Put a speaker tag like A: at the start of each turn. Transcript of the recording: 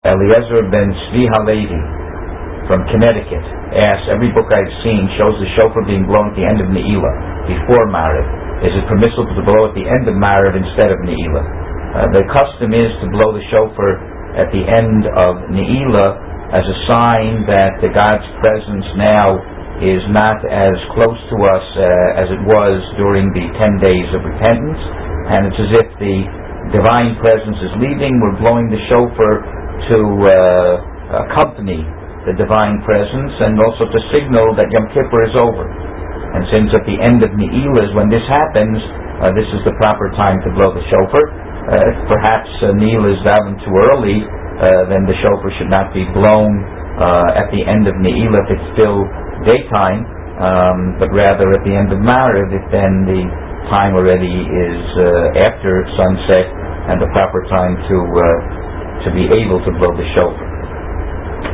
A: Eliezer ben Tzvi Halevi from Connecticut asks, every book I've seen shows the shofar being blown at the end of Ne'ilah, before Ma'ariv. Is it permissible to blow at the end of Ma'ariv instead of Ne'ilah? The custom is to blow the shofar at the end of Ne'ilah as a sign that God's presence now is not as close to us as it was during the 10 days of repentance, and it's as if the divine presence is leaving. We're blowing the shofar to accompany the divine presence and also to signal that Yom Kippur is over. And since at the end of Ne'ilah is when this happens, this is the proper time to blow the shofar. If perhaps Ne'ilah is davened too early, then the shofar should not be blown at the end of Ne'ilah if it's still daytime, but rather at the end of Ma'ariv, if then the time already is after sunset and the proper time to be able to blow the shofar.